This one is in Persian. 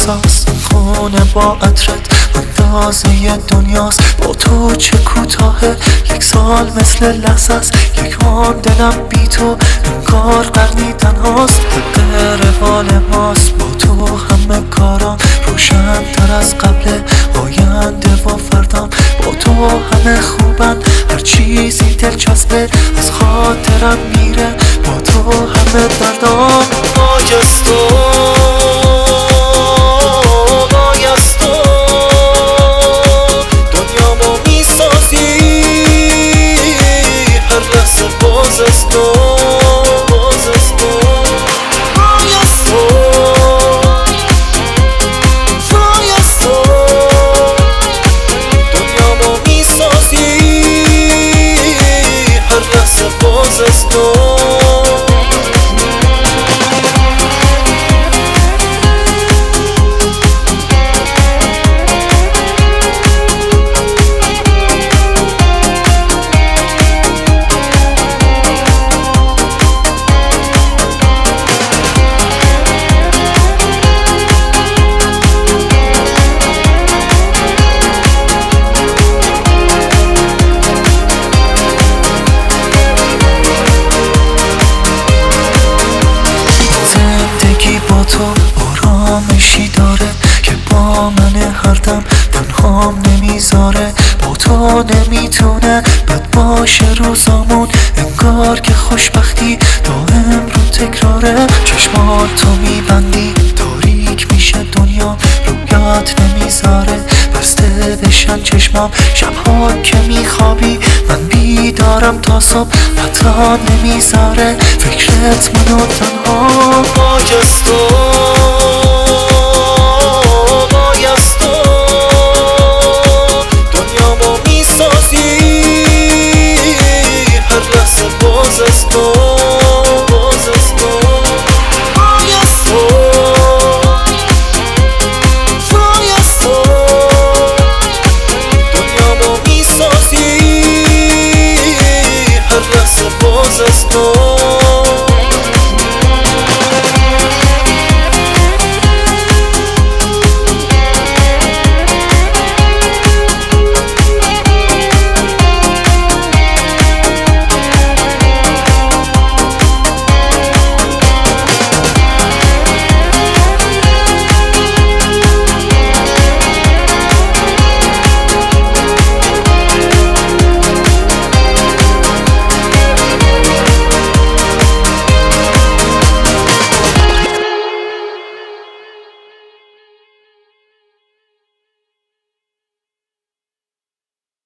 احساس خونه با عطرت اندازه دنیاست. با تو چه کوتاهه یک سال مثل لحظه است. یک آن دلم بی تو انگار قرنی تنهاست. حق روال ماست با تو همه کارام روشن تر از قبل آینده و فردام. با تو همه خوبن هر چیزی دلچسبه از خاطرم میره. با تو همه دردام بایست تو بایست تو دنیامو میسازی هر لحظه باز از تو باز از تو بایست تو بایست تو دنیامو میسازی هر لحظه باز از تو. تو آرامشی داره که با من هر دم تنهام نمیذاره. با تو نمیتونه بد باشه روزامون انگار که خوشبختی دائم رو تکراره. چشمات تو میبندی تاریک میشه دنیا رویات نمیذاره بسته بشن چشمام. شبها که میخوابی من بیدارم تا صبح حتی نمیذاره فکرت منو تنها. بایست تو بایست تو دنیامو میسازی هر لحظه باز از تو باز از تو بایست تو بایست تو دنیامو میسازی هر لحظه باز از تو.